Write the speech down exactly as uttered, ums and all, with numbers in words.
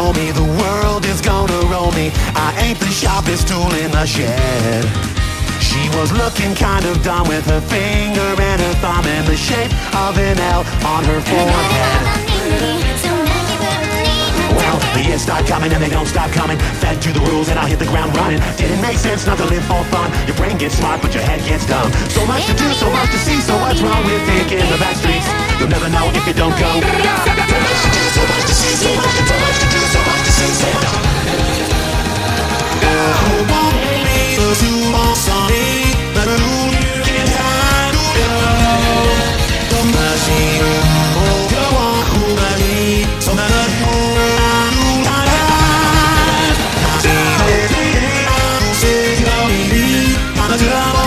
told me the world is gonna roll me. I ain't the sharpest tool in the shed. She was looking kind of dumb with her finger and her thumb in the shape of an L on her forehead. Well, the years start coming and they don't stop coming. Fed to the rules and I'll hit the ground running. Didn't make sense not to live for fun. Your brain gets smart but your head gets dumb. So much to do, so much to see. So what's wrong with thinking the back streets? You'll never know if you don't go. So much to do, so much to see. So much to, so much to do, so much to see. Stand up. I'm